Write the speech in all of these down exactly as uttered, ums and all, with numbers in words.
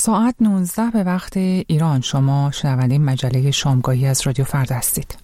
ساعت نوزده به وقت ایران. شما شنونده مجله شامگاهی از رادیو فردا هستید.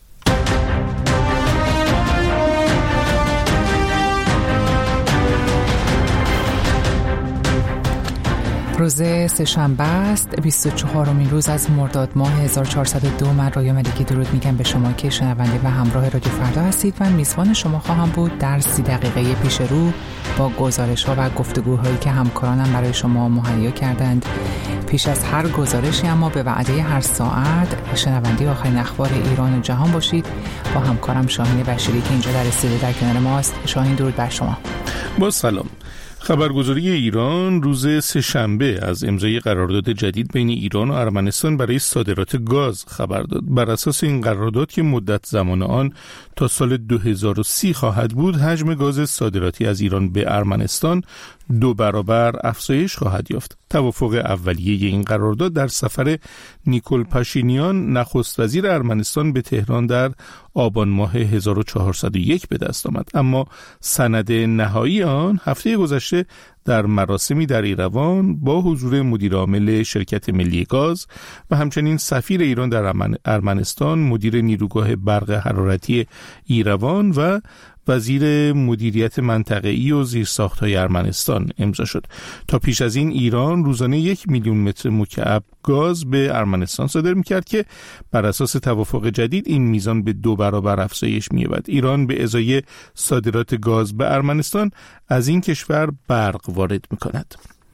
روز سه‌شنبه است، بیست و چهارمین روز از مرداد ماه هزار و چهارصد و دو. من رایان ملکی درود میگم به شما که شنونده و همراه رادیو فردا هستید و میزبان شما خواهم بود در سی دقیقه پیش رو با گزارش‌ها و گفتگوهایی که همکارانم برای شما مهیا کردند. پیش از هر گزارشی اما به وعده هر ساعت شنونده آخرین اخبار ایران و جهان باشید با همکارم شاهین بشیری که اینجا در استودیو در کنار ماست. شاهین درود بر شما. با سلام. خبرگزاری ایران روز سه‌شنبه از امضای قرارداد جدید بین ایران و ارمنستان برای صادرات گاز خبر داد. بر اساس این قرارداد که مدت زمان آن تا سال دو هزار و سی خواهد بود، حجم گاز صادراتی از ایران به ارمنستان دو برابر افزایش خواهد یافت. توافق اولیه این قرارداد در سفر نیکول پاشینیان نخست وزیر ارمنستان به تهران در آبان ماه هزار و چهارصد و یک به دست آمد، اما سند نهایی آن هفته گذشته در مراسمی در ایروان با حضور مدیر عامل شرکت ملی گاز و همچنین سفیر ایران در ارمنستان، مدیر نیروگاه برق حرارتی ایروان و وزیر مدیریت منطقه‌ای و زیرساخت‌های ارمنستان امضا شد. تا پیش از این ایران روزانه یک میلیون متر مکعب گاز به ارمنستان صادر می‌کرد که بر اساس توافق جدید این میزان به دو برابر افزایش می‌یابد. ایران به ازای صادرات گاز به ارمنستان از این کشور برق وارد می‌کند.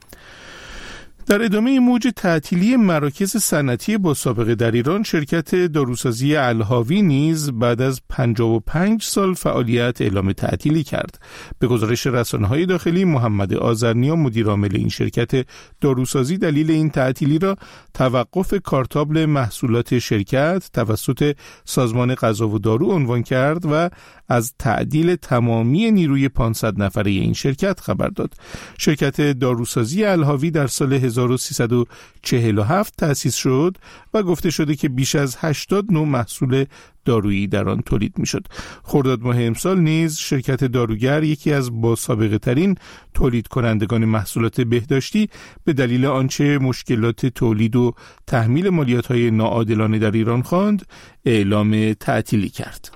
در ادامه موج تعطیلی مراکز صنعتی با سابقه در ایران، شرکت داروسازی الحاوی نیز بعد از پنجاه و پنج سال فعالیت اعلام تعطیلی کرد. به گزارش رسانه‌های داخلی، محمد آذرنیا مدیر عامل این شرکت داروسازی دلیل این تعطیلی را توقف کارتابل محصولات شرکت توسط سازمان غذا و دارو عنوان کرد و از تعدیل تمامی نیروی پانصد نفره این شرکت خبر داد. شرکت داروسازی الحاوی در سال هزار و سیصد و چهل و هفت تأسیس شد و گفته شده که بیش از هشتاد نوع محصول دارویی در آن تولید میشد. خرداد ماه امسال نیز شرکت داروگر، یکی از با سابقه ترین تولید کنندگان محصولات بهداشتی، به دلیل آنچه مشکلات تولید و تحمیل مالیات‌های ناعادلانه در ایران خواند، اعلام تعطیلی کرد.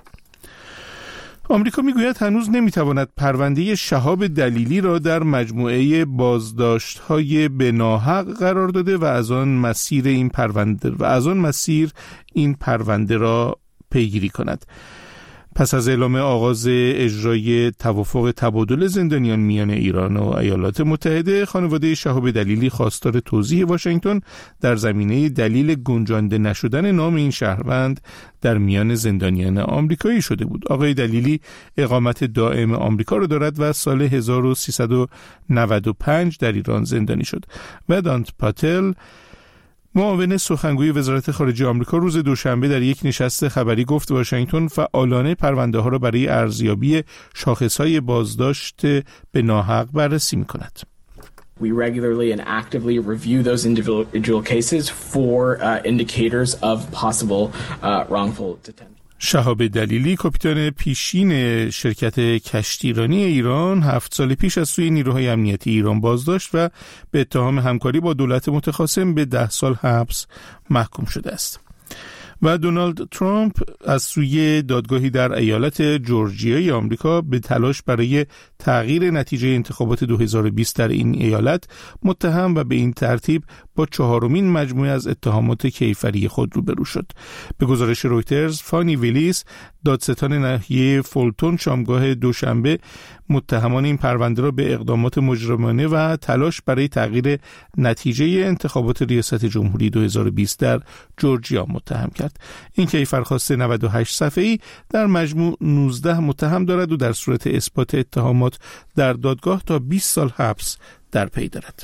آمریکا میگوید هنوز نمیتواند پرونده شهاب دلیلی را در مجموعه بازداشت‌های بناحق قرار داده و از آن مسیر این پرونده و از آن مسیر این پرونده را پیگیری کند. پس از اعلام آغاز اجرای توافق تبادل زندانیان میان ایران و ایالات متحده، خانواده شهاب دلیلی خواستار توضیح واشنگتن در زمینه دلیل گنجانده نشدن نام این شهروند در میان زندانیان آمریکایی شده بود. آقای دلیلی اقامت دائم آمریکا را دارد و سال هزار و سیصد و نود و پنج در ایران زندانی شد. ودانت پاتل، معاون سخنگوی وزارت خارجه آمریکا، روز دوشنبه در یک نشست خبری گفت واشنگتن فعالانه پرونده ها را برای ارزیابی شاخصهای بازداشت به ناحق بررسی می‌کند. We regularly and actively review those individual cases for uh, indicators of possible uh, wrongful detention. شهاب دلیلی، کاپیتان پیشین شرکت کشتیرانی ایران، هفت سال پیش از سوی نیروهای امنیتی ایران بازداشت و به اتهام همکاری با دولت متخاصم به ده سال حبس محکوم شده است. و دونالد ترامپ از سوی دادگاهی در ایالت جورجیای آمریکا به تلاش برای تغییر نتیجه انتخابات دو هزار و بیست در این ایالت متهم و به این ترتیب با چهارمین مجموعه از اتهامات کیفری خود روبرو شد. به گزارش رویترز، فانی ویلیس، دادستان ناحیه فولتون، شامگاه دوشنبه متهمان این پرونده را به اقدامات مجرمانه و تلاش برای تغییر نتیجه انتخابات ریاست جمهوری دو هزار و بیست در جورجیا متهم کرد. این کیفرخواست نود و هشت صفحه‌ای در مجموع نوزده متهم دارد و در صورت اثبات اتهامات در دادگاه تا بیست سال حبس در پی دارد.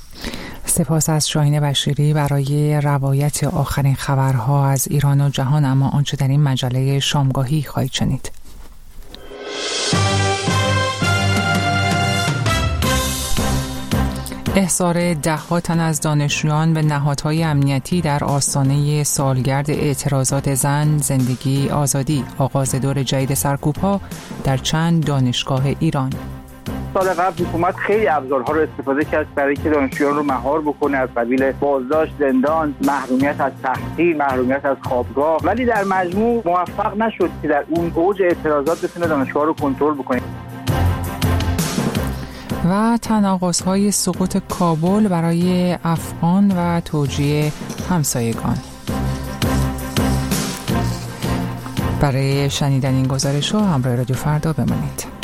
سپاس از شاهین بشیری برای روایت آخرین خبرها از ایران و جهان. اما آنچه در این مجله شامگاهی خواهید شنید. احضار ده‌ها تن از دانشجویان به نهادهای امنیتی در آستانه سالگرد اعتراضات زن، زندگی، آزادی، آغاز دور جدید سرکوب‌ها در چند دانشگاه ایران. سال قبل حکومت خیلی ابزارها رو استفاده کرد برای اینکه دانشجویان رو مهار بکنه، از قبیل بازداشت، زندان، محرومیت از تحصیل، محرومیت از خوابگاه، ولی در مجموع موفق نشد که در اون اوج اعتراضات بتونه دانشگاه رو کنترل بکنه. و تناقض‌های سقوط کابل برای افغان و توجیه همسایگان. برای شنیدن این گزارش‌ها همراه رادیو فردا بمانید.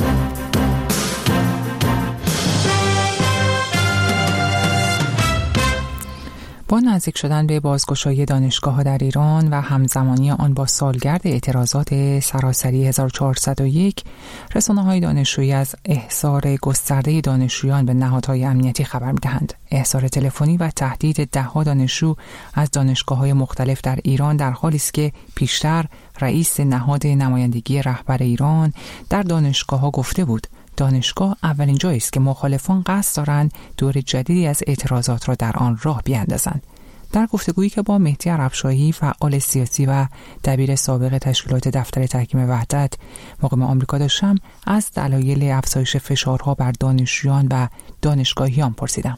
با نزدیک شدن به بازگشایی دانشگاه‌ها در ایران و همزمانی آن با سالگرد اعتراضات سراسری هزار و چهارصد و یک، رسانه‌های دانشجویی از احضار گسترده دانشجویان به نهادهای امنیتی خبر می‌دهند. احضار تلفنی و تهدید ده‌ها دانشجو از دانشگاه‌های مختلف در ایران در حالی است که پیشتر رئیس نهاد نمایندگی رهبر ایران در دانشگاه‌ها گفته بود دانشگاه اولین جایی است که مخالفان قصد دارند دور جدیدی از اعتراضات را در آن راه بیاندازند. در گفتگویی که با مهدی عربشاهی فعال سیاسی و دبیر سابق تشکیلات دفتر تحکیم وحدت مقیم آمریکا داشتم، از دلایل افزایش فشارها بر دانشجویان و دانشگاهیان پرسیدم.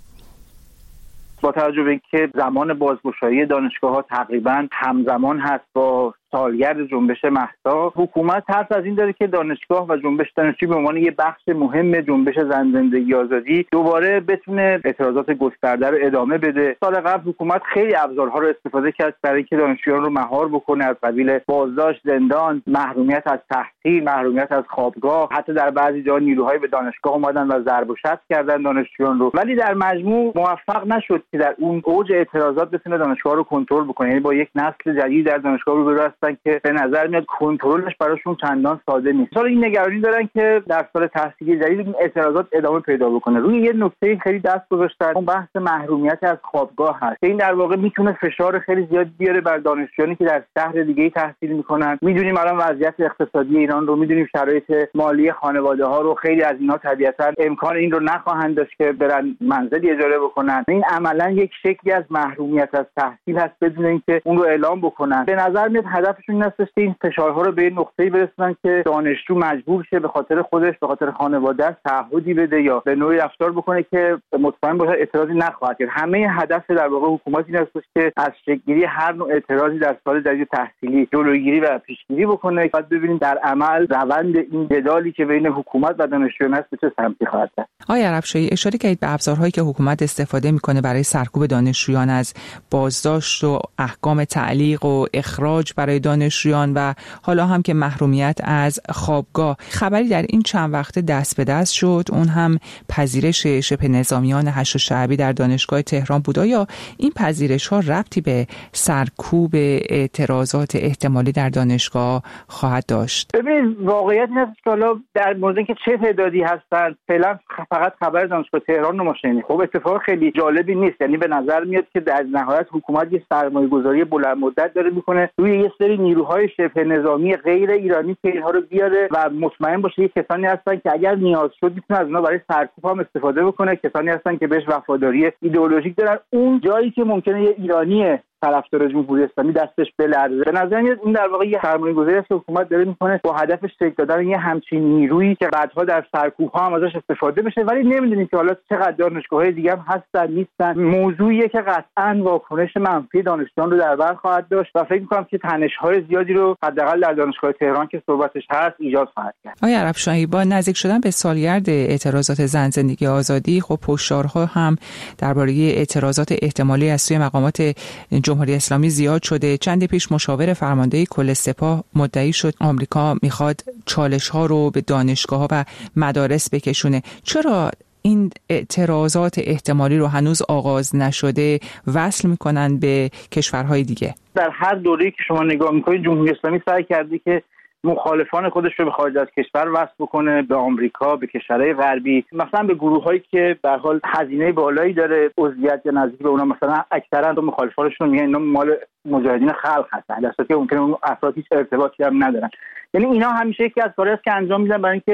با توجه به اینکه زمان بازگشایی دانشگاه‌ها تقریباً همزمان هست با سالگرد جنبش مهسا، حکومت حرف از این داره که دانشگاه و جنبش دانشجویی به عنوان یه بخش مهم جنبش زن زندگی آزادی دوباره بتونه اعتراضات گسترده رو ادامه بده. سال قبل حکومت خیلی ابزارها رو استفاده کرد برای اینکه دانشجویان رو مهار بکنه، از قبیل بازداشت، زندان، محرومیت از تحصیل، محرومیت از خوابگاه، حتی در بعضی جاها نیروهای به دانشگاه اومدن و ضرب و شتم کردن دانشجویان رو، ولی در مجموع موفق نشد که در اون اوج اعتراضات بتونه دانشگاه رو کنترل بکنه. یعنی با یک نسل جدید در دانشگاه رو برسن که به نظر میاد کنترلش براشون چندان ساده نیست. حالا این نگرانی دارن که در سال تحصیلی جدید این اعتراضات ادامه پیدا بکنه. روی یه نکته خیلی دست گذاشتن، اون بحث محرومیت از خوابگاه هست. این در واقع میتونه فشار خیلی زیاد بیاره بر دانشجویانی که در شهر دیگه تحصیل میکنن. میدونیم الان وضعیت اقتصادی ایران رو، میدونیم شرایط مالی خانواده ها رو، خیلی از اینا طبیعتا امکان این رو نخواهند داشت که برن منزلی اجاره بکنن. این عملا یک شکلی از محرومیت از تحصیل هست بدون اینکه اون رو اعلام بکنن. به نظر میاد هدفشون این است که این فشارها رو به این نقطه‌ای برسونن که دانشجو مجبور شه به خاطر خودش، به خاطر خانواده‌اش تعهدی بده یا به نوعی رفتار بکنه که مطمئن باشه اعتراضی نخواهد کرد. همه هدف در واقع حکومت این است که از شکل‌گیری هر نوع اعتراضی در سال جدید تحصیلی جلوگیری و پیشگیری بکنه. بعد ببینیم در عمل روند این جدالی که بین حکومت و دانشجویان است به چه سمتی خواهد رفت. آقای عربشاهی، اشاره کردید به ابزارهایی که حکومت استفاده میکنه برای سرکوب دانشجویان، از بازداشت و احکام تعلیق و اخراج برای دانشجویان و حالا هم که محرومیت از خوابگاه. خبری در این چند وقته دست به دست شد، اون هم پذیرش شبه نظامیان هشت شعبی در دانشگاه تهران بود. یا این پذیرش ها ربطی به سرکوب اعتراضات احتمالی در دانشگاه خواهد داشت؟ ببینید، واقعیت این است که حالا در مورد اینکه چه تعدادی هستن فعلا فقط خبر دانشگاه تهران رو ما شنیدیم. خب اتفاق خیلی جالبی نیست. یعنی به نظر میاد که در نهایت حکومت یه سرمایه‌گذاری بلند مدت داره میکنه روی یه سری نیروهای شبه نظامی غیر ایرانی که اینها رو بیاره و مطمئن باشه یه کسانی هستن که اگر نیاز شد میتونه از اونها برای سرکوب هم استفاده بکنه. کسانی هستن که بهش وفاداری ایدئولوژیک دارن. اون جایی که ممکنه یه ایرانی طرفدار جمهوری اسلامی دستش بلرزه، به نظر میاد این در واقع یه سرمایه‌گذاری است که حکومت داره میکنه با هدف شکل دادن یه همچین نیرویی که بعدها در سرکوب‌ها هم ازش استفاده بشه. ولی نمیدونیم که حالا چقدر دانشگاه‌های دیگه هم هستن نیستن. موضوعیه که قطعاً واکنش منفی دانشجویان رو در بر خواهد داشت و فکر می‌کنم که تنش‌های زیادی رو حداقل در دانشگاه تهران که صحبتش هست ایجاد خواهد کرد. آقای عربشاهی، با نزدیک شدن به سالگرد اعتراضات زن زندگی آزادی، خب هشدارها هم درباره اعتراضات احتمالی از سوی مقامات جمهوری اسلامی زیاد شده. چند پیش مشاور فرمانده کل سپاه مدعی شد آمریکا میخواد چالش ها رو به دانشگاه ها و مدارس بکشونه. چرا این اعتراضات احتمالی رو هنوز آغاز نشده وصل میکنن به کشورهای دیگه؟ در هر دوره‌ای که شما نگاه میکنید جمهوری اسلامی سعی کرده که مخالفان خودش رو به خارج از کشور وصل بکنه، به آمریکا، به کشورهای غربی، مثلا به گروه‌هایی که به هر حال هزینه بالایی داره، عضویت یا نزدیک به اونها. مثلا اکثرا تو مخالفانشون میگن اینا مال مجاهدین خلق هستن، در صورتی که ممکنه اون افراد هیچ ارتباطی هم ندارن. یعنی اینا همیشه یکی از کارهاست که انجام میدن برای اینکه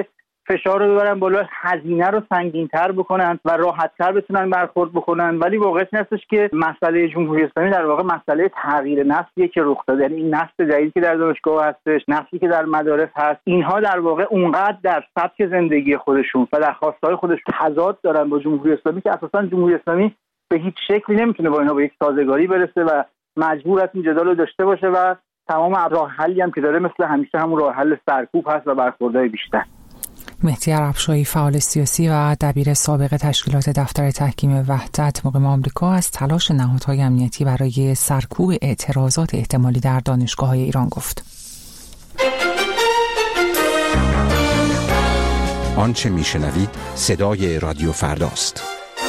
فشار رو ببرن بالا، هزینه رو سنگین‌تر بکنن و راحت‌تر بتونن برخورد بکنن. ولی واقعیت این هستش که مسئله جمهوری اسلامی در واقع مسئله تغییر نسلیه که رخ داده. یعنی این نسل جدیدی که در دانشگاه هستش، نسلی که در مدارس هست، اینها در واقع اونقدر در سبک زندگی خودشون و در خواسته‌های خودشون تضاد دارن با جمهوری اسلامی که اساساً جمهوری اسلامی به هیچ شکلی نمیتونه با اینها به یک سازگاری برسه و مجبور است این جدال رو داشته باشه و تمام راه حلی هم که داره مثل همیشه همون راه حل سرکوب هست و برخوردهای بیشتر. مهدی عربشاهی، فعال سیاسی و دبیر سابق تشکیلات دفتر تحکیم وحدت مقیم آمریکا، از تلاش نهادهای امنیتی برای سرکوب اعتراضات احتمالی در دانشگاه‌های ایران گفت. آنچه میشنوید صدای رادیو فرداست.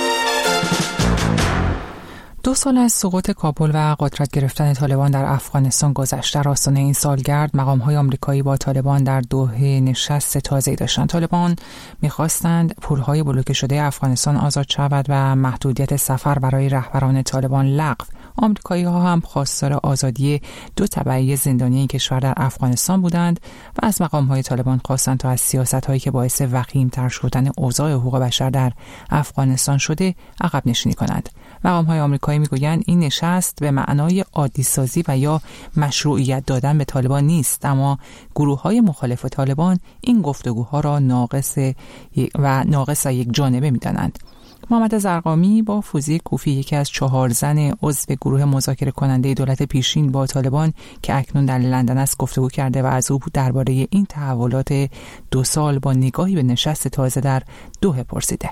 دو سال از سقوط کابل و قدرت گرفتن طالبان در افغانستان گذشت. در آستانه این سالگرد مقام‌های آمریکایی با طالبان در دوحه نشست تازه‌ای داشتند. طالبان می‌خواستند پول‌های بلوکه شده افغانستان آزاد شود و محدودیت سفر برای رهبران طالبان لغو. آمریکایی‌ها هم خواستار آزادی دو تبعی زندانی کشور در افغانستان بودند و از مقام‌های طالبان خواستند تا از سیاست‌هایی که باعث وخیم‌تر شدن اوضاع حقوق بشر در افغانستان شده عقب نشینی کنند. مقام‌های آمریکایی میگویند این نشست به معنای عادی سازی و یا مشروعیت دادن به طالبان نیست، اما گروه‌های مخالف طالبان این گفتگوها را ناقص و ناقص و یک جانبه می‌دانند. محمد زرقامی با فوزی کوفی، یکی از چهار زن عضو گروه مذاکره کننده دولت پیشین با طالبان که اکنون در لندن است، گفتگو کرده و از او درباره این تحولات دو سال با نگاهی به نشست تازه در دوحه پرسیده.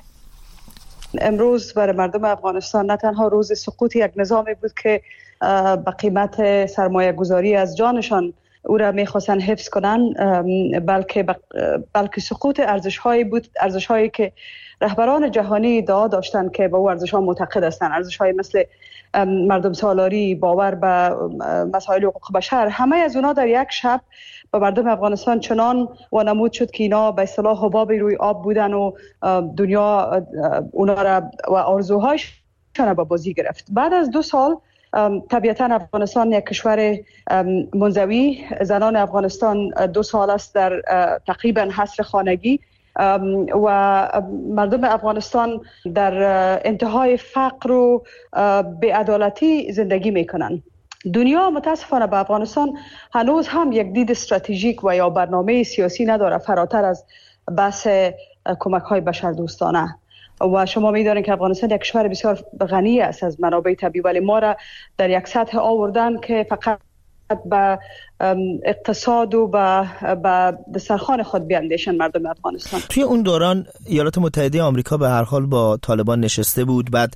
امروز برای مردم افغانستان نه تنها روز سقوط یک نظامی بود که به قیمت سرمایه گذاری از جانشان او را میخواستن حفظ کنن، بلکه بلکه سقوط ارزش‌هایی بود، ارزش‌هایی که رهبران جهانی ادعا داشتند که به او ارزش‌ها معتقد هستند، ارزش‌های مثل مردم سالاری، باور به مسائل حقوق بشر. همه از اونها در یک شب به مردم افغانستان چنان وانمود شد که اینا به اصطلاح حبابی روی آب بودن و دنیا اونا را و آرزوهایشان را به بازی گرفت. بعد از دو سال طبیعتا افغانستان یک کشور منزوی، زنان افغانستان دو سال است در تقریبا حصر خانگی و مردم افغانستان در انتهای فقر و بی‌عدالتی زندگی میکنن. دنیا متاسفانه به افغانستان هنوز هم یک دید استراتژیک و یا برنامه سیاسی نداره فراتر از بحث کمک‌های بشردوستانه. و شما می‌دانید که افغانستان یک کشور بسیار غنی است از منابع طبیعی، ولی ما را در یک سطح آوردن که فقط به اقتصاد و به دسترخوان خود بیاندیشن مردم افغانستان. توی اون دوران ایالات متحده آمریکا به هر حال با طالبان نشسته بود، بعد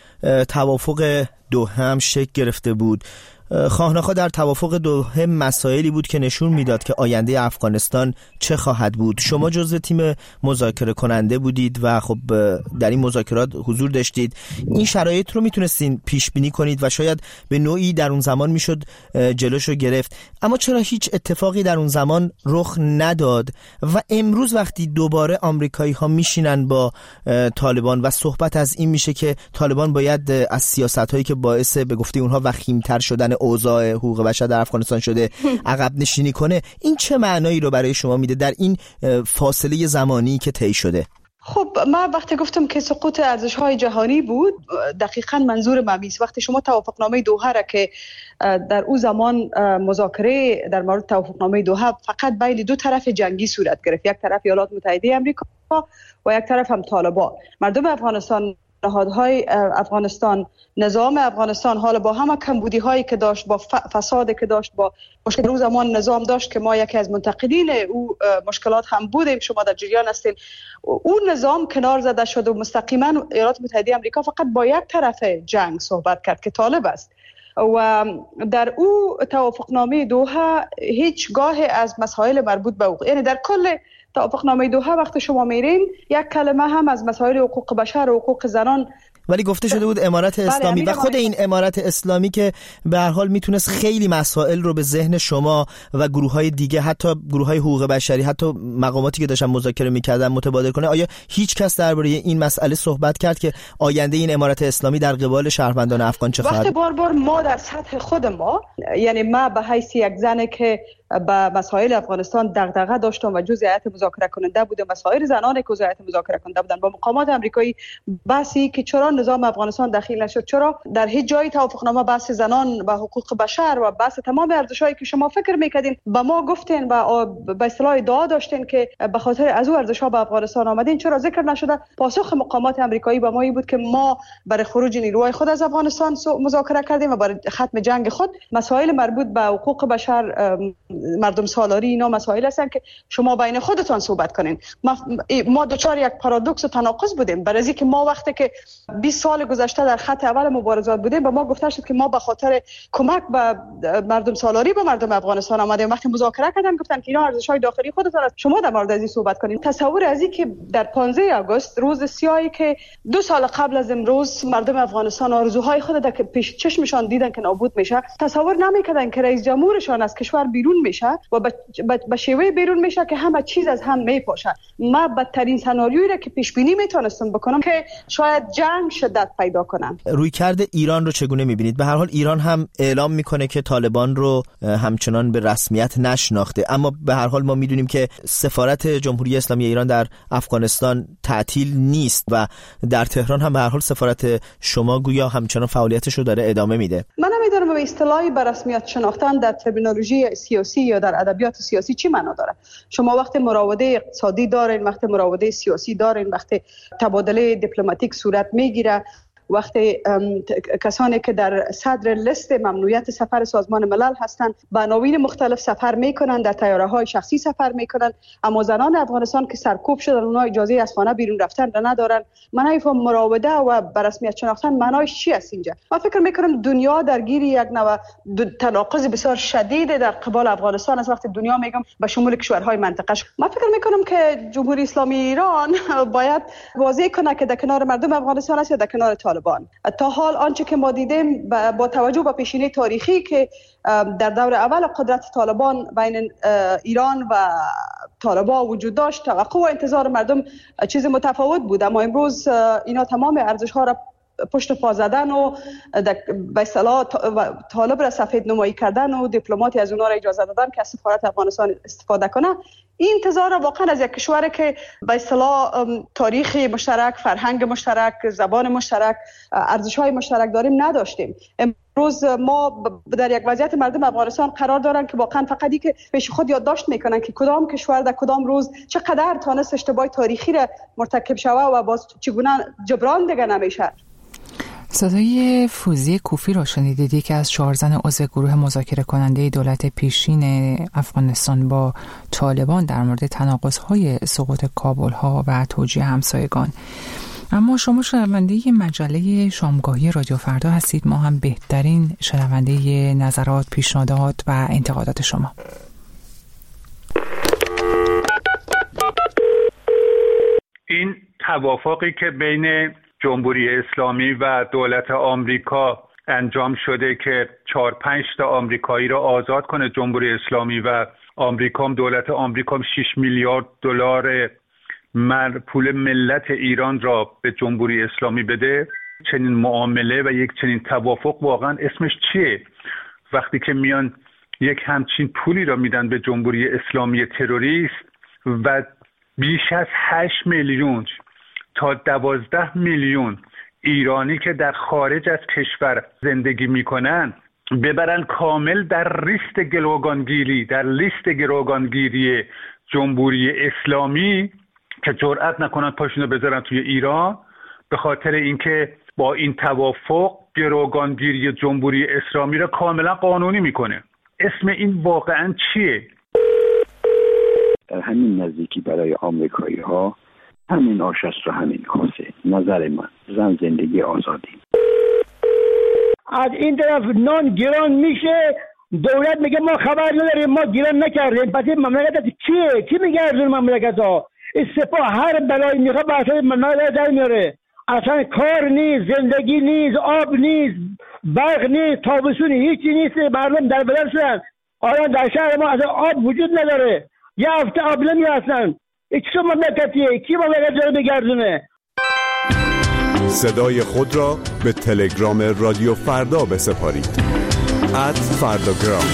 توافق دوحه هم شکل گرفته بود. خواهناخواه در توافق دوحه مسائلی بود که نشون میداد که آینده افغانستان چه خواهد بود. شما جزو تیم مذاکره کننده بودید و خب در این مذاکرات حضور داشتید. این شرایط رو میتونستین پیش بینی کنید و شاید به نوعی در اون زمان میشد جلوشو گرفت، اما چرا هیچ اتفاقی در اون زمان رخ نداد و امروز وقتی دوباره آمریکایی ها میشینن با طالبان و صحبت از این میشه که طالبان باید از سیاست هایی که باعث به گفته اونها وخیم‌تر شدن اوضاع حقوق بشر در افغانستان شده عقب نشینی کنه، این چه معنایی رو برای شما میده در این فاصله زمانی که طی شده؟ خب من وقتی گفتم که سقوط ارزش‌های جهانی بود، دقیقاً منظور من است. وقتی شما توافقنامه دوحه را که در اون زمان مذاکره در مورد توافقنامه دوحه فقط بین دو طرف جنگی صورت گرفت، یک طرف ایالات متحده آمریکا و یک طرف هم طالبان. مردم افغانستان، نهادهای افغانستان، نظام افغانستان حالا با همه کمبودی هایی که داشت، با فسادی که داشت، با مشکل روز زمان نظام داشت که ما یکی از منتقدین او مشکلات هم بودیم، شما در جریان هستین، اون نظام کنار زده شد و مستقیما ایالات متحده آمریکا فقط با یک طرف جنگ صحبت کرد که طالب است و در او توافقنامه دوحه هیچ گاهی از مسائل مربوط به حقوق، یعنی در کل توافقنامه دوحه وقتی شما میرین یک کلمه هم از مسائل حقوق بشر و حقوق زنان ولی گفته شده بود امارت اسلامی بله، و خود این امارت اسلامی که به هر حال میتونست خیلی مسائل رو به ذهن شما و گروه‌های دیگه، حتی گروه‌های حقوق بشری، حتی مقاماتی که داشتن مذاکره می‌کردن متبادل کنه. آیا هیچ کس درباره این مسئله صحبت کرد که آینده این امارت اسلامی در قبال شهروندان افغان چه خواهد؟ وقتی بار بار ما در سطح خود ما، یعنی ما به حیث یک زنی که با مسائل افغانستان دغدغه داشتم و جزء هیئت مذاکره کننده بودم، مسائل زنان که جزء هیئت مذاکره کننده بودن، با مقامات آمریکایی بحثی که چرا نظام افغانستان دخیل نشد، چرا در هیچ جای توافقنامه بحث زنان و حقوق بشر و بحث تمام ارزش‌هایی که شما فکر می‌کردین با ما گفتین و به اصطلاح ادعا داشتین که به خاطر از او ارزش‌ها به افغانستان آمدین، چرا ذکر نشده؟ پاسخ مقامات آمریکایی به ما این بود که ما برای خروج نیروهای خود از افغانستان مذاکره کردیم و برای ختم جنگ خود مسائل مربوط به حقوق بشر، مردم سالاری، اینا مسائل هستن که شما بین خودتان صحبت کنین. ما ما دوچار یک پارادوکس و تناقض بودیم، برای اینکه ما وقتی که بیست سال گذشته در خط اول مبارزات بودیم به ما گفته شد که ما به خاطر کمک به مردم سالاری به مردم افغانستان آمدیم. وقتی مذاکره کردن گفتن که اینا ارزش‌های داخلی خودتان است، شما در مورد این صحبت کنین. تصور از این که در پانزده آگوست روز سیاهی که دو سال قبل از امروز مردم افغانستان آرزوهای خود در که پیش چشمشان دیدن که نابود میشه، تصور نمی‌کردن که رئیس جمهورشان از کشور بیرون میشه و به شیوه بیرون میشه که همه چیز از هم میپاشه. ما بدترین سناریویی را که پیش بینی میتونستم بکنم که شاید جنگ شدت پیدا کنن. رویکرد ایران رو چگونه میبینید؟ به هر حال ایران هم اعلام میکنه که طالبان رو همچنان به رسمیت نشناخته، اما به هر حال ما میدونیم که سفارت جمهوری اسلامی ایران در افغانستان تعطیل نیست و در تهران هم به هر حال سفارت شما گویا همچنان فعالیتش رو داره ادامه میده. من نمیدونم به اصطلاحی به رسمیت شناختن در ترمینولوژی سیاسی یا در ادبیات سیاسی چی معنا داره. شما وقتی مراوده اقتصادی دارین، وقتی مراوده سیاسی دارین، وقتی تبادله دیپلماتیک صورت میگیره، وقتی کسانی که در صدر لیست ممنوعیت سفر سازمان ملل هستند به عناوین مختلف سفر میکنن، در طیاره های شخصی سفر میکنن، اما زنان افغانستان که سرکوب شدن اونها اجازه از خانه بیرون رفتن را ندارن. من نمیفهم مراوده و به رسمیت شناختن معنایش چی است اینجا. من فکر میکنم دنیا درگیر یک نوع تناقض بسیار شدید در قبال افغانستان است. وقتی دنیا میگم به شمول کشورهای منطقه، من فکر میکنم که جمهوری اسلامی ایران باید واضح کنه که در کنار مردم افغانستان است یا در کنار طالبان. تا حال آنچه که ما دیدیم با توجه به پیشینه تاریخی که در دور اول قدرت طالبان بین ایران و طالبان وجود داشت، توقع و انتظار مردم چیز متفاوت بود، اما امروز اینا تمام ارزش‌ها را پشت پا زدن و به اصطلاح طالب را سفید نمایی کردن و دیپلماتی از اونها را اجازه دادن که از سفارت افغانستان استفاده کنه. این انتظار را واقعا از یک کشوری که به اصطلاح تاریخ مشترک، فرهنگ مشترک، زبان مشترک، ارزش‌های مشترک داریم نداشتیم. امروز ما در یک وضعیت مردم افغانستان قرار دارن که واقعا فقط این که پیش خود یادداشت میکنن که کدام کشور در کدام روز چقدر تانست اشتباه تاریخی را مرتکب شوه و باز چگونه جبران دیگه نمیشه. صدای فوزی کوفی را شنیدید، یکی از چهار زن عضو گروه مذاکره کننده دولت پیشین افغانستان با طالبان در مورد تناقض‌های سقوط کابل‌ها و توجیه همسایگان. اما شما شنونده مجله شامگاهی رادیو فردا هستید، ما هم بهترین شنونده نظرات، پیشنهادات و انتقادات شما. این توافقی که بین جمهوری اسلامی و دولت آمریکا انجام شده که چهار پنج تا آمریکایی را آزاد کنه جمهوری اسلامی و آمریکا، دولت آمریکا شش میلیارد دلار مر پول ملت ایران را به جمهوری اسلامی بده، چنین معامله و یک چنین توافق واقعا اسمش چیه؟ وقتی که میان یک همچین پولی را میدن به جمهوری اسلامی تروریست و بیش از هشت میلیون تا دوازده میلیون ایرانی که در خارج از کشور زندگی میکنن ببرن کامل در لیست گروگانگیری در لیست گروگانگیری جمهوری اسلامی که جرئت نکنن پاشونو بذارن توی ایران، به خاطر اینکه با این توافق گروگانگیری جمهوری اسلامی را کاملا قانونی میکنه. اسم این واقعا چیه؟ در همین نزدیکی برای آمریکایی ها همین آش است و همین کاسه. نظر من زن زندگی آزادی. از این طرف نان گران میشه، دولت میگه ما خبر نداریم، ما گران نکردیم. پس این مملکت چیه؟ چی میگه از اون مملکت ها؟ سپاه هر بلایی میخواد به اصلا مملکت در میاره. اصلا کار نیست، زندگی نیست، آب نیست، برق نیست، تابستون هیچی نیست. مردم در بدر شدن. آیا در شهر ما اصلا آب وجود نداره؟ یه هفته آب نمیارسن. این چه مملکتیه؟ کی مملکت رو بگردونه؟ صدای خود را به تلگرام رادیو فردا بسپارید. ات فرداگرام.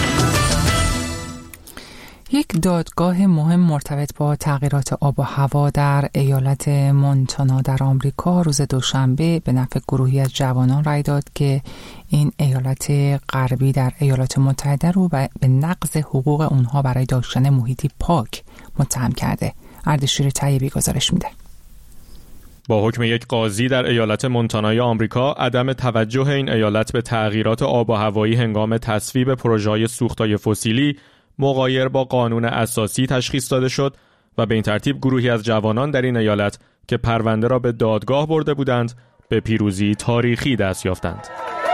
یک دادگاه مهم مرتبط با تغییرات آب و هوا در ایالت مونتانا در آمریکا روز دوشنبه به نفع گروهی از جوانان رأی داد که این ایالت غربی در ایالات متحده رو به نقض حقوق اونها برای داشتن محیطی پاک متهم کرده. اردشیر طیبی گزارش میده. با حکم یک قاضی در ایالت مونتانای آمریکا، عدم توجه این ایالت به تغییرات آب و هوایی هنگام تصویب پروژه‌های سوختهای فسیلی مغایر با قانون اساسی تشخیص داده شد و به این ترتیب گروهی از جوانان در این ایالت که پرونده را به دادگاه برده بودند به پیروزی تاریخی دست یافتند.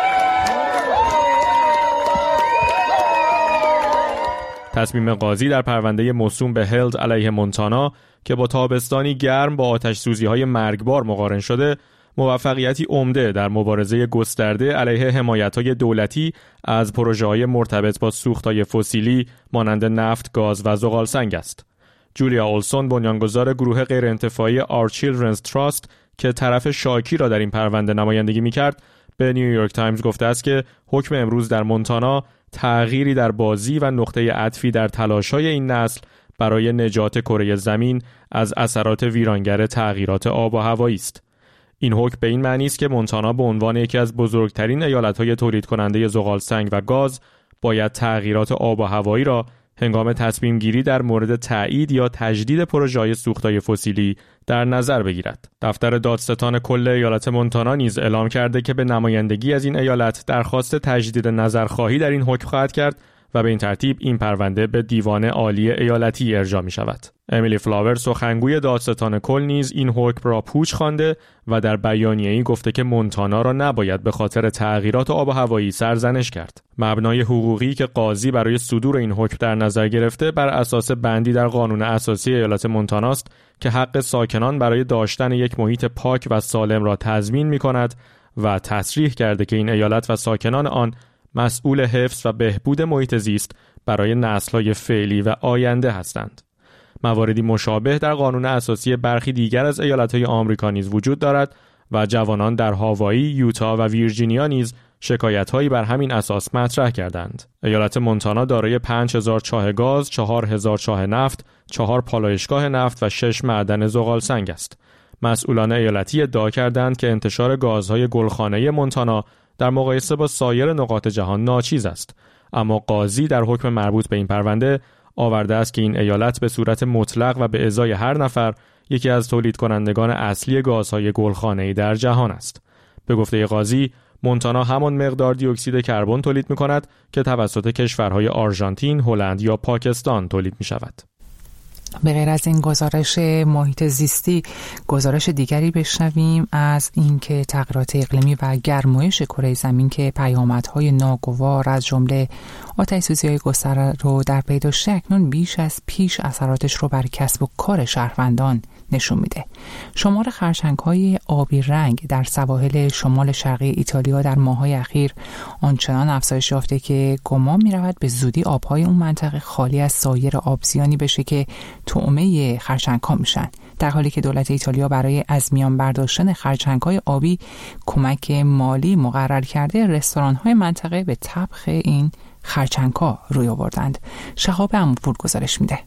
تصمیم قاضی در پرونده موسوم به هلد علیه مونتانا که با تابستانی گرم با آتش سوزی‌های مرگبار مقارن شده، موفقیتی عمده در مبارزه گسترده علیه حمایت‌های دولتی از پروژه‌های مرتبط با سوخت‌های فسیلی مانند نفت، گاز و زغالسنگ است. جولیا اولسون، بنیانگذار گروه غیرانتفاعی Our Children's Trust که طرف شاکی را در این پرونده نمایندگی می‌کرد، به نیویورک تایمز گفته است که حکم امروز در مونتانا تغییری در بازی و نقطه عطفی در تلاش‌های این نسل برای نجات کره زمین از اثرات ویرانگر تغییرات آب و هوایی است. این حکم به این معنی است که مونتانا به عنوان یکی از بزرگترین ایالت‌های تولید کننده زغالسنگ و گاز باید تغییرات آب و هوایی را هنگام تصمیم گیری در مورد تایید یا تجدید پروژه‌های سوختهای فسیلی در نظر بگیرد. دفتر دادستان کل ایالت مونتانا نیز اعلام کرده که به نمایندگی از این ایالت درخواست تجدید نظرخواهی در این حکم خواهد کرد و به این ترتیب این پرونده به دیوان عالی ایالتی ارجاع می شود. امیلی فلاور، سخنگوی دادستان کل، نیز این حکم را پوچ خوانده و در بیانیه‌ای گفته که مونتانا را نباید به خاطر تغییرات آب و هوایی سرزنش کرد. مبنای حقوقی که قاضی برای صدور این حکم در نظر گرفته بر اساس بندی در قانون اساسی ایالت مونتانا است که حق ساکنان برای داشتن یک محیط پاک و سالم را تضمین می‌کند و تصریح کرده که این ایالت و ساکنان آن مسئول حفظ و بهبود محیط زیست برای نسل‌های فعلی و آینده هستند. مواردی مشابه در قانون اساسی برخی دیگر از ایالت‌های آمریکا نیز وجود دارد و جوانان در هاوایی، یوتا و ویرجینیا نیز شکایت‌هایی بر همین اساس مطرح کردند. ایالت مونتانا دارای پنج هزار چاه گاز، چهار هزار چاه نفت، چهار پالایشگاه نفت و شش معدن زغالسنگ است. مسئولان ایالتی ادعا کردند که انتشار گازهای گلخانه‌ای مونتانا در مقایسه با سایر نقاط جهان ناچیز است، اما قاضی در حکم مربوط به این پرونده آورده است که این ایالت به صورت مطلق و به ازای هر نفر یکی از تولید کنندگان اصلی گازهای گلخانه‌ای در جهان است. به گفته قاضی، مونتانا همان مقدار دی اکسید کربن تولید می‌کند که توسط کشورهای آرژانتین، هلند یا پاکستان تولید می‌شود. به غیر از این گزارش محیط زیستی، گزارش دیگری بشنویم از اینکه تغییرات اقلیمی و گرمایش کره زمین که پیامدهای ناگوار از جمله آتش‌سوزی‌های گسترده رو در پی داشته، اکنون بیش از پیش اثراتش رو بر کسب و کار شهروندان نشون میده. شمار خرچنگ‌های آبی رنگ در سواحل شمال شرقی ایتالیا در ماه‌های اخیر آنچنان افزایش یافته که گمان می‌رود به زودی آب‌های اون منطقه خالی از سایر آبزیانی بشه که طعمه خرچنگ‌ها میشن، در حالی که دولت ایتالیا برای از میان برداشتن خرچنگ‌های آبی کمک مالی مقرر کرده، رستوران‌های منطقه به طبخ این خرچنگ‌ها روی آوردند. شهاب امورپور گزارش میده.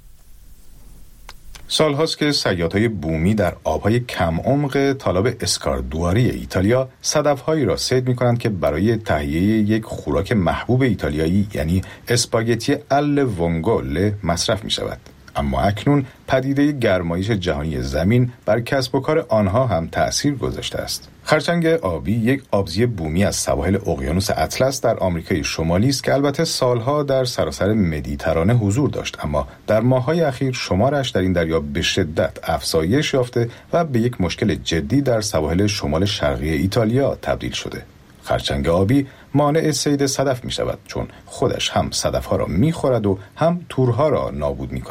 سالهاست که صیادهای بومی در آبهای کم عمق تالاب اسکاردواری ایتالیا صدف‌هایی را صید می‌کنند که برای تهیه یک خوراک محبوب ایتالیایی یعنی اسپاگتی ال ونگوله مصرف می‌شود. اما اکنون پدیده گرمایش جهانی زمین بر کسب و کار آنها هم تأثیر گذاشته است. خرچنگ آبی یک آبزی بومی از سواحل اقیانوس اطلس در آمریکای شمالی است که البته سالها در سراسر مدیترانه حضور داشت، اما در ماه‌های اخیر شمارش در این دریا به شدت افزایش یافته و به یک مشکل جدی در سواحل شمال شرقی ایتالیا تبدیل شده. خرچنگ آبی مانع صید صدف می شود، چون خودش هم صدف‌ها را می خورد و هم تورها را نابود می کند.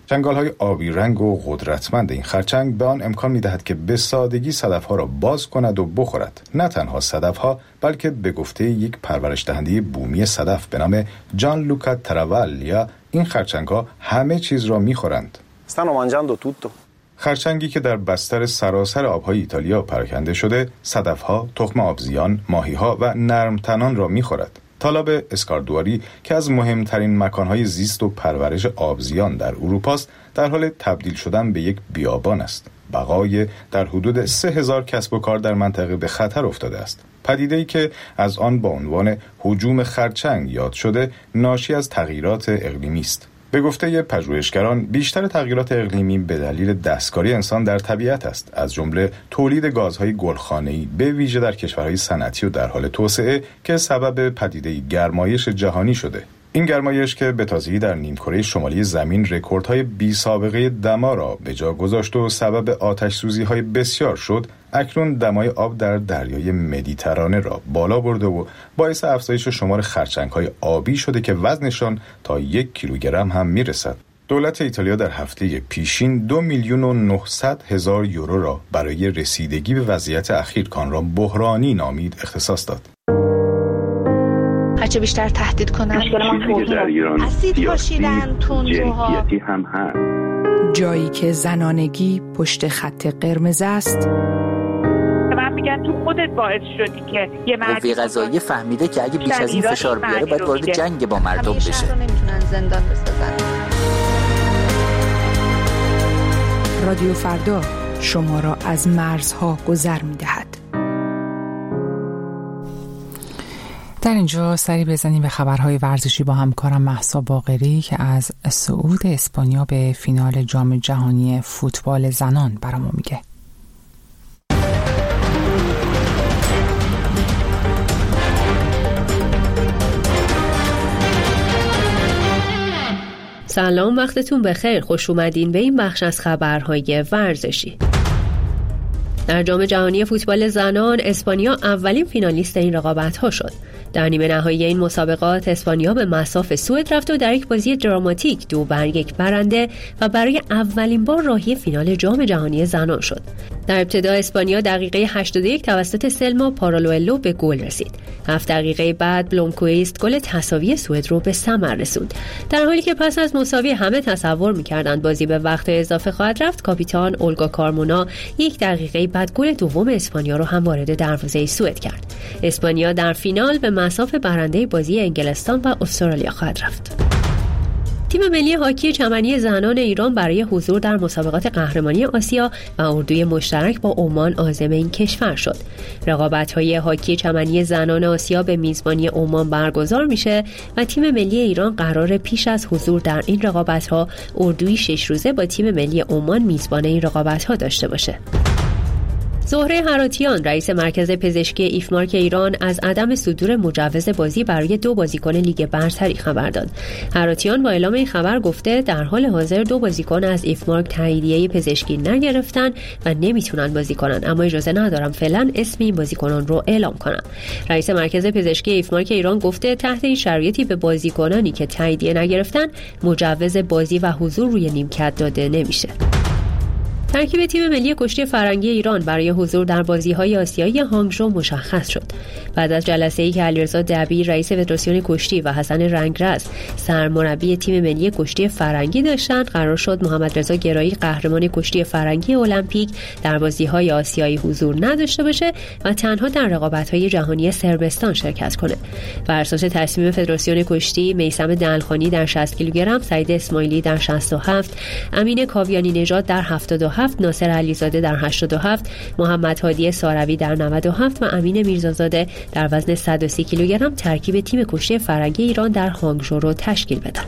چنگال‌های آبی رنگ و قدرتمند این خرچنگ به آن امکان می‌دهد که به سادگی صدف‌ها را باز کند و بخورد. نه تنها صدف‌ها، بلکه به گفته یک پرورش دهنده بومی صدف به نام جان لوکا تراوالیا، این خرچنگ‌ها همه چیز را می‌خورند. stanno mangiando tutto. خرچنگی که در بستر سراسر آب‌های ایتالیا پراکنده شده، صدف‌ها، تخم آبزیان، ماهی‌ها و نرمتنان را می‌خورد. تالاب اسکاردواری که از مهمترین مکانهای زیست و پرورش آبزیان در اروپا است، در حال تبدیل شدن به یک بیابان است. بقای در حدود سه هزار کسب و کار در منطقه به خطر افتاده است. پدیده‌ای که از آن با عنوان هجوم خرچنگ یاد شده، ناشی از تغییرات اقلیمی است. به گفته پژوهشگران، بیشتر تغییرات اقلیمی به دلیل دستکاری انسان در طبیعت است، از جمله تولید گازهای گلخانه‌ای به ویژه در کشورهای صنعتی و در حال توسعه که سبب پدیده گرمایش جهانی شده. این گرمایش که به تازگی در نیمکره شمالی زمین رکوردهای بی سابقه دما را به جا گذاشت و سبب آتش‌سوزی‌های بسیار شد، اکنون دمای آب در دریای مدیترانه را بالا برده و باعث افزایش شمار خرچنگ‌های آبی شده که وزنشان تا یک کیلوگرم هم میرسد. دولت ایتالیا در هفته پیشین دو میلیون و نهصد هزار یورو را برای رسیدگی به وضعیت اخیر که آن را بحرانی نامید اختصاص داد. هرچه بیشتر تهدید کنن اسید پاشیدن تندروها هم هست. جایی که زنانگی پشت خط قرمز است. من میگن تو خودت باعث شدی که یه مردی قوه قضاییه فهمیده که اگه بیش از این فشار بیاره باید وارد جنگ با مردم بشه. همیشه نمیتونن زندان بسازن. رادیو فردا شما را از مرزها گذر میدهد. در اینجا سری بزنیم به خبرهای ورزشی با همکارم مهسا باقری که از صعود اسپانیا به فینال جام جهانی فوتبال زنان برامون میگه. سلام، وقتتون بخیر. خوش اومدین به این بخش از خبرهای ورزشی. در جام جهانی فوتبال زنان اسپانیا اولین فینالیست این رقابت‌ها شد. در نیمه نهایی این مسابقات اسپانیا به مصاف سوئد رفت و در یک بازی دراماتیک دو بر یک برنده و برای اولین بار راهی فینال جام جهانی زنان شد. در ابتدا اسپانیا دقیقه هشتاد و یک توسط سلما پارالوئلو به گل رسید. هفت دقیقه بعد بلومکویست گل تساوی سوئد رو به ثمر رسوند. در حالی که پس از مساوی همه تصور می‌کردند بازی به وقت اضافه خواهد رفت، کاپیتان اولگا کارمونا یک دقیقه بعد گل دوم اسپانیا رو هم وارد دروازه سوئد کرد. اسپانیا در فینال به مصاف برنده بازی انگلستان و استرالیا خواهد رفت. تیم ملی هاکی چمنی زنان ایران برای حضور در مسابقات قهرمانی آسیا و اردوی مشترک با عمان عازم این کشور شد. رقابت‌های هاکی چمنی زنان آسیا به میزبانی عمان برگزار میشه و تیم ملی ایران قرار پیش از حضور در این رقابت‌ها اردوی شش روزه با تیم ملی عمان میزبان این رقابت‌ها داشته باشه. زهره هراتیان رئیس مرکز پزشکی ایفمارک ایران از عدم صدور مجوز بازی برای دو بازیکن لیگ برتری خبر داد. هراتیان با اعلام این خبر گفته در حال حاضر دو بازیکن از ایفمارک تاییدیه پزشکی نگرفتن و نمیتونن بازی کنن، اما اجازه ندارم فعلا اسم این بازیکنان رو اعلام کنم. رئیس مرکز پزشکی ایفمارک ایران گفته تحت این شرایطی به بازیکنانی که تاییدیه نگرفتن مجوز بازی و حضور روی نیمکت داده نمیشه. ترکیب تیم ملی کشتی فرنگی ایران برای حضور در بازی‌های آسیایی هانگژو مشخص شد. بعد از جلسه‌ای که علیرضا دبیر رئیس فدراسیون کشتی و حسن رنگرز سرمربی تیم ملی کشتی فرنگی داشتند، قرار شد محمد رضا گرایی قهرمان کشتی فرنگی المپیک در بازی‌های آسیایی حضور نداشته باشه و تنها در رقابت‌های جهانی صربستان شرکت کنه. بر اساس تصمیم فدراسیون کشتی، میثم دلخانی در شصت کیلوگرم، سعید اسماعیلی در شصت و هفت، امین کاویانی نژاد در هفتاد و هفت، ناصر علیزاده در هشتاد و هفت، محمد هادی ساروی در نود و هفت و امین میرزازاده در وزن صد و سی کیلوگرم ترکیب تیم کشتی فرنگی ایران در هانگژو رو تشکیل بدن.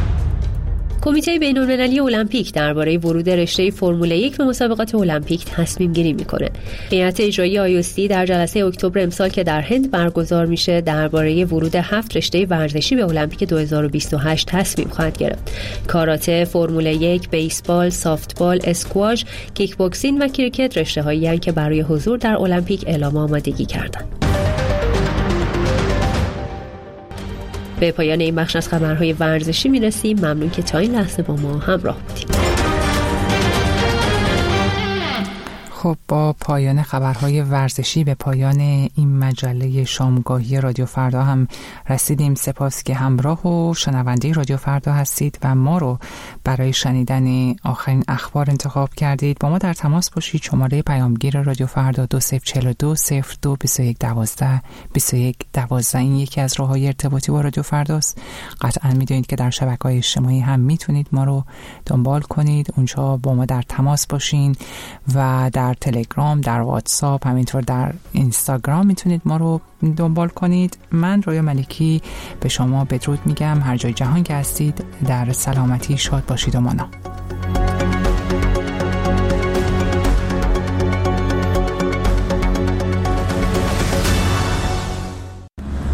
کمیته بین‌المللی المپیک درباره ورود رشته فرمول یک به مسابقات المپیک تصمیم گیری میکنه. هیئت اجرایی آی او سی در جلسه اکتبر امسال که در هند برگزار میشه درباره ورود هفت رشته ورزشی به المپیک دو هزار و بیست و هشت تصمیم خواهد گرفت. کاراته، فرمول یک، بیسبال، سافتبال، اسکواش، کیک باکسینگ و کریکت رشته‌هایی هستند که برای حضور در المپیک اعلام آمادگی کردند. به پایان این بخش از خبرهای ورزشی میرسیم. ممنون که تا این لحظه با ما همراه بودید. خب با پایان خبرهای ورزشی به پایان این مجله شامگاهی رادیو فردا هم رسیدیم. سپاس که همراه و شنونده رادیو فردا هستید و ما رو برای شنیدن آخرین اخبار انتخاب کردید. با ما در تماس باشید. شماره پیامگیر رادیو فردا دو صفر چهار دو صفر دو بیست و یک دوازده بیست و یک دوازده. این یکی از راه‌های ارتباطی با رادیو فرداست. قطعا میدونید که در شبکه‌های اجتماعی هم میتونید ما رو دنبال کنید، اونجا با ما در تماس باشین و در تلگرام، در واتساپ، همینطور در اینستاگرام میتونید ما رو دنبال کنید. من رویا ملکی به شما بدرود میگم. هر جای جهان که هستید در سلامتی شاد باشید و مانا.